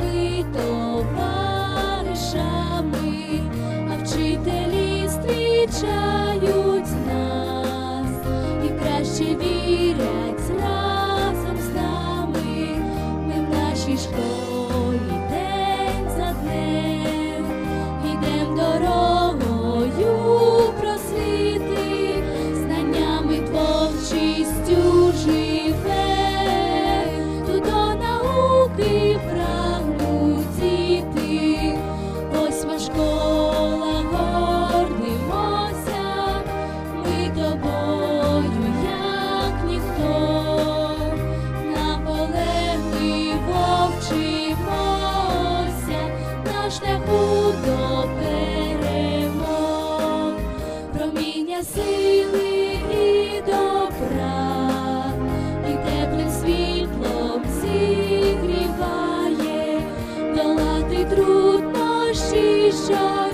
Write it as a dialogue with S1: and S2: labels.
S1: ми товаришами, а вчителі зустрічають нас і краще вірять разом з нами. Ми в нашій школі день за днем ідем дорогою просвіти, знаннями творчістю живе, тут до науки прагнуть діти. Восьма школа, гордимося, ми тобою, як ніхто, наполегливо вчимося на шляху до перемог. Проміння сили і добра, і теплим світлом зігріває, долати труднощі, що